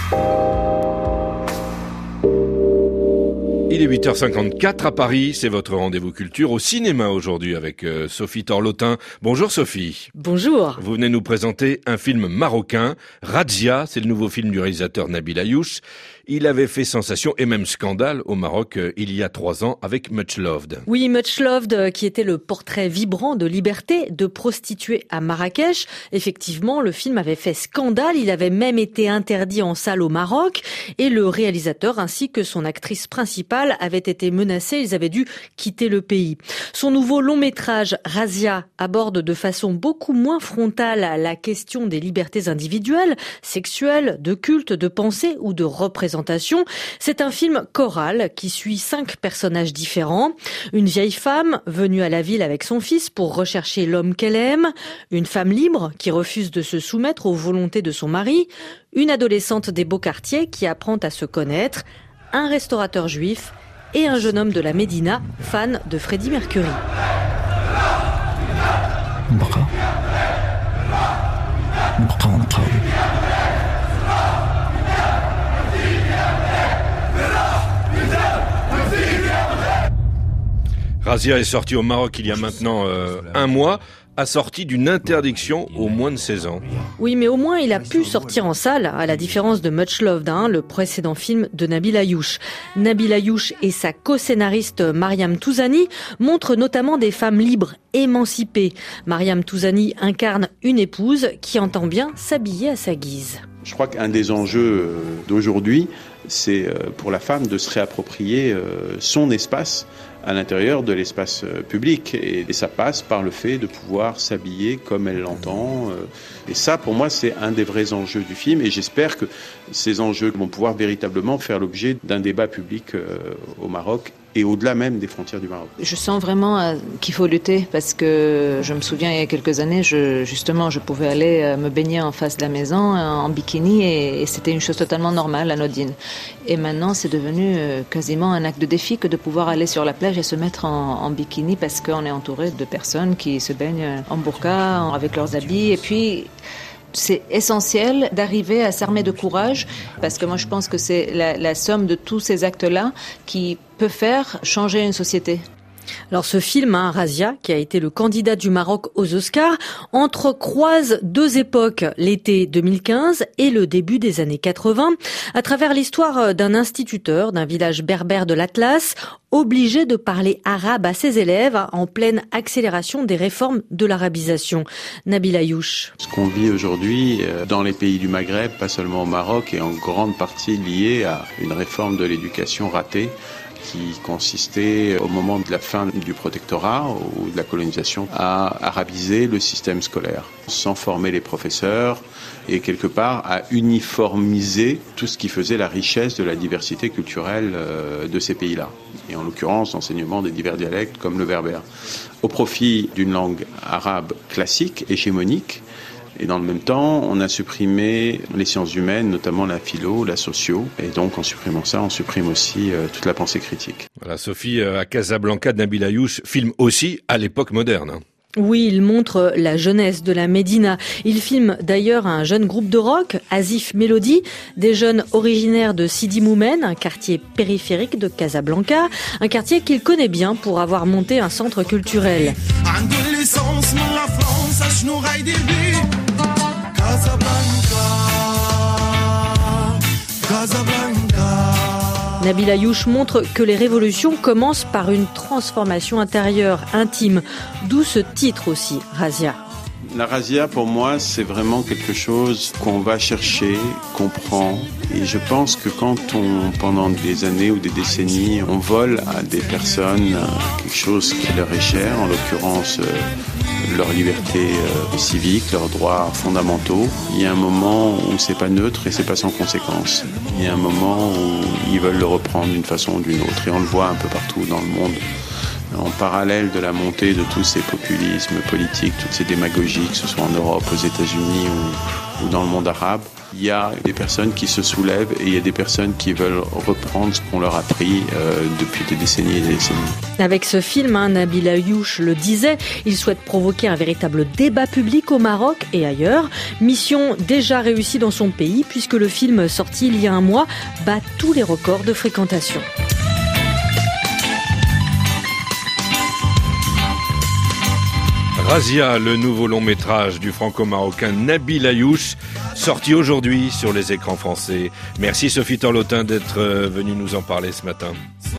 Il est 8h54 à Paris, c'est votre rendez-vous culture au cinéma aujourd'hui avec Sophie Torlotin. Bonjour Sophie. Bonjour. Vous venez nous présenter un film marocain, Razzia, c'est le nouveau film du réalisateur Nabil Ayouch. Il avait fait sensation et même scandale au Maroc il y a 3 ans avec Much Loved. Oui, Much Loved qui était le portrait vibrant de liberté de prostituées à Marrakech. Effectivement, le film avait fait scandale, il avait même été interdit en salle au Maroc et le réalisateur ainsi que son actrice principale avaient été menacés, ils avaient dû quitter le pays. Son nouveau long métrage Razzia aborde de façon beaucoup moins frontale la question des libertés individuelles, sexuelles, de culte, de pensée ou de représentation. C'est un film choral qui suit 5 personnages différents. Une vieille femme venue à la ville avec son fils pour rechercher l'homme qu'elle aime. Une femme libre qui refuse de se soumettre aux volontés de son mari. Une adolescente des beaux quartiers qui apprend à se connaître. Un restaurateur juif et un jeune homme de la Médina, fan de Freddie Mercury. Razzia est sorti au Maroc il y a maintenant un mois, assorti d'une interdiction aux moins de 16 ans. Oui, mais au moins il a pu sortir en salle, à la différence de Much Loved, le précédent film de Nabil Ayouch. Nabil Ayouch et sa co-scénariste Mariam Touzani montrent notamment des femmes libres, émancipées. Mariam Touzani incarne une épouse qui entend bien s'habiller à sa guise. Je crois qu'un des enjeux d'aujourd'hui, c'est pour la femme de se réapproprier son espace à l'intérieur de l'espace public. Et ça passe par le fait de pouvoir s'habiller comme elle l'entend. Et ça, pour moi, c'est un des vrais enjeux du film. Et j'espère que ces enjeux vont pouvoir véritablement faire l'objet d'un débat public au Maroc et au-delà même des frontières du Maroc. Je sens vraiment qu'il faut lutter parce que je me souviens il y a quelques années, je pouvais aller me baigner en face de la maison en bikini et c'était une chose totalement normale, anodine. Et maintenant, c'est devenu quasiment un acte de défi que de pouvoir aller sur la plage et se mettre en bikini parce qu'on est entouré de personnes qui se baignent en burqa, avec leurs habits. Et puis, c'est essentiel d'arriver à s'armer de courage parce que moi je pense que c'est la somme de tous ces actes-là qui peut faire changer une société. Alors ce film, Razzia, qui a été le candidat du Maroc aux Oscars, entrecroise 2 époques, l'été 2015 et le début des années 80, à travers l'histoire d'un instituteur d'un village berbère de l'Atlas, obligé de parler arabe à ses élèves en pleine accélération des réformes de l'arabisation. Nabil Ayouch. Ce qu'on vit aujourd'hui dans les pays du Maghreb, pas seulement au Maroc, est en grande partie lié à une réforme de l'éducation ratée qui consistait, au moment de la fin du protectorat ou de la colonisation, à arabiser le système scolaire, sans former les professeurs et quelque part à uniformiser tout ce qui faisait la richesse de la diversité culturelle de ces pays-là, et en l'occurrence l'enseignement des divers dialectes comme le berbère, au profit d'une langue arabe classique, hégémonique. Et dans le même temps, on a supprimé les sciences humaines, notamment la philo, la socio. Et donc, en supprimant ça, on supprime aussi toute la pensée critique. Voilà, Sophie, à Casablanca, Nabil Ayouch filme aussi à l'époque moderne. Oui, il montre la jeunesse de la Médina. Il filme d'ailleurs un jeune groupe de rock, Asif Melody, des jeunes originaires de Sidi Moumen, un quartier périphérique de Casablanca, un quartier qu'il connaît bien pour avoir monté un centre culturel. Nabil Ayouch montre que les révolutions commencent par une transformation intérieure, intime. D'où ce titre aussi, Razzia. La razzia, pour moi, c'est vraiment quelque chose qu'on va chercher, qu'on prend. Et je pense que quand pendant des années ou des décennies, on vole à des personnes quelque chose qui leur est cher, en l'occurrence leur liberté civique, leurs droits fondamentaux, il y a un moment où c'est pas neutre et c'est pas sans conséquence. Il y a un moment où ils veulent le reprendre d'une façon ou d'une autre. Et on le voit un peu partout dans le monde. En parallèle de la montée de tous ces populismes politiques, toutes ces démagogies, que ce soit en Europe, aux États-Unis ou dans le monde arabe, il y a des personnes qui se soulèvent et il y a des personnes qui veulent reprendre ce qu'on leur a appris depuis des décennies et des décennies. Avec ce film, Nabil Ayouch le disait, il souhaite provoquer un véritable débat public au Maroc et ailleurs. Mission déjà réussie dans son pays puisque le film sorti il y a un mois bat tous les records de fréquentation. Razia, le nouveau long métrage du franco-marocain Nabil Ayouch, sorti aujourd'hui sur les écrans français. Merci Sophie Torlotin d'être venue nous en parler ce matin.